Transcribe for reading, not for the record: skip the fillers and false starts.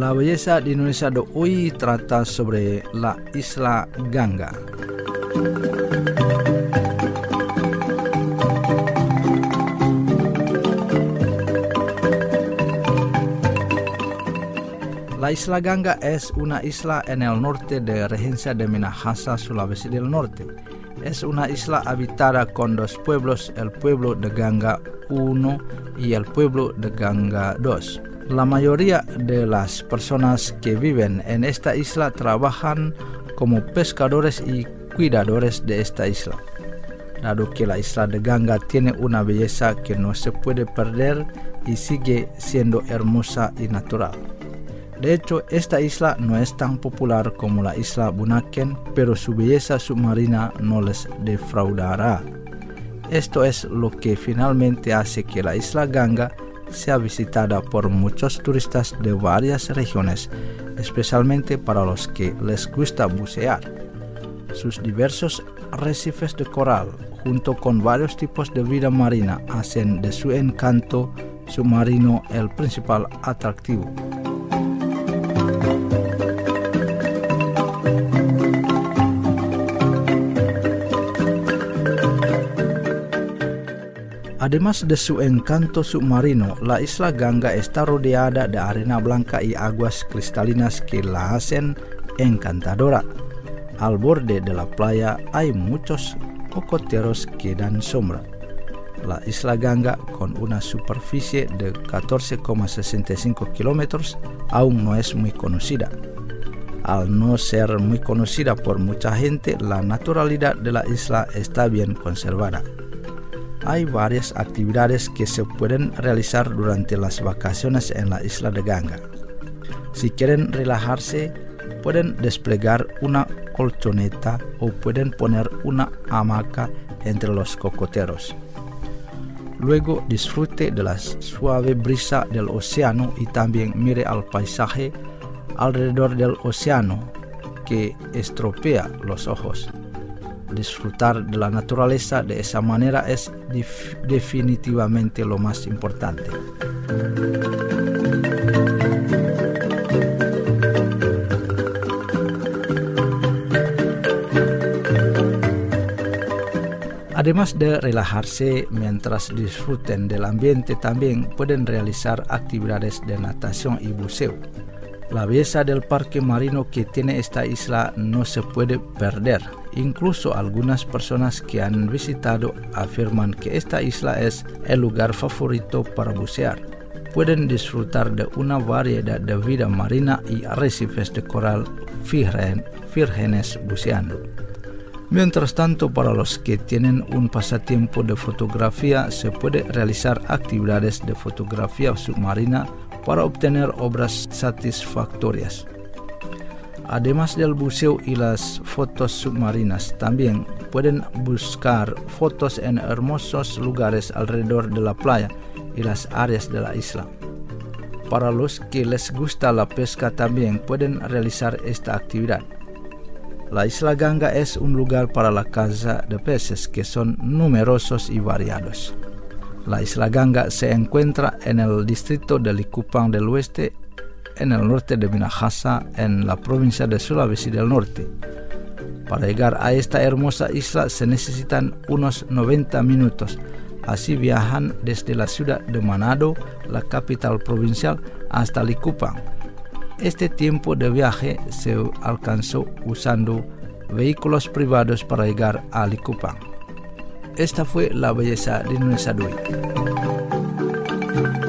La belleza de Indonesia de hoy trata sobre la isla Ganga. La isla Ganga es una isla en el norte de Regencia de Minahasa, Sulawesi del Norte. Es una isla habitada con dos pueblos, el pueblo de Ganga 1 y el pueblo de Ganga 2. La mayoría de las personas que viven en esta isla trabajan como pescadores y cuidadores de esta isla. Dado que la isla de Ganga tiene una belleza que no se puede perder y sigue siendo hermosa y natural. De hecho, esta isla no es tan popular como la isla Bunaken, pero su belleza submarina no les defraudará. Esto es lo que finalmente hace que la isla Ganga sea visitada por muchos turistas de varias regiones, especialmente para los que les gusta bucear. Sus diversos arrecifes de coral, junto con varios tipos de vida marina, hacen de su encanto submarino el principal atractivo. Además de su encanto submarino, la isla Ganga está rodeada de arena blanca y aguas cristalinas que la hacen encantadora. Al borde de la playa hay muchos cocoteros que dan sombra. La isla Ganga, con una superficie de 14,65 kilómetros, aún no es muy conocida. Al no ser muy conocida por mucha gente, la naturalidad de la isla está bien conservada. Hay varias actividades que se pueden realizar durante las vacaciones en la isla de Ganga. Si quieren relajarse, pueden desplegar una colchoneta o pueden poner una hamaca entre los cocoteros. Luego disfrute de la suave brisa del océano y también mire al paisaje alrededor del océano que estropea los ojos. Disfrutar de la naturaleza de esa manera es definitivamente lo más importante. Además de relajarse mientras disfruten del ambiente, también pueden realizar actividades de natación y buceo. La belleza del parque marino que tiene esta isla no se puede perder. Incluso algunas personas que han visitado afirman que esta isla es el lugar favorito para bucear. Pueden disfrutar de una variedad de vida marina y arrecifes de coral vírgenes buceando. Mientras tanto, para los que tienen un pasatiempo de fotografía, se puede realizar actividades de fotografía submarina para obtener obras satisfactorias. Además del buceo y las fotos submarinas, también pueden buscar fotos en hermosos lugares alrededor de la playa y las áreas de la isla. Para los que les gusta la pesca, también pueden realizar esta actividad. La isla Ganga es un lugar para la caza de peces que son numerosos y variados. La isla Ganga se encuentra en el distrito de Likupang del Oeste, en el norte de Minahasa, en la provincia de Sulawesi del Norte. Para llegar a esta hermosa isla se necesitan unos 90 minutos. Así viajan desde la ciudad de Manado, la capital provincial, hasta Likupang. Este tiempo de viaje se alcanzó usando vehículos privados para llegar a Likupang. Esta fue la belleza de Indonesia de hoy.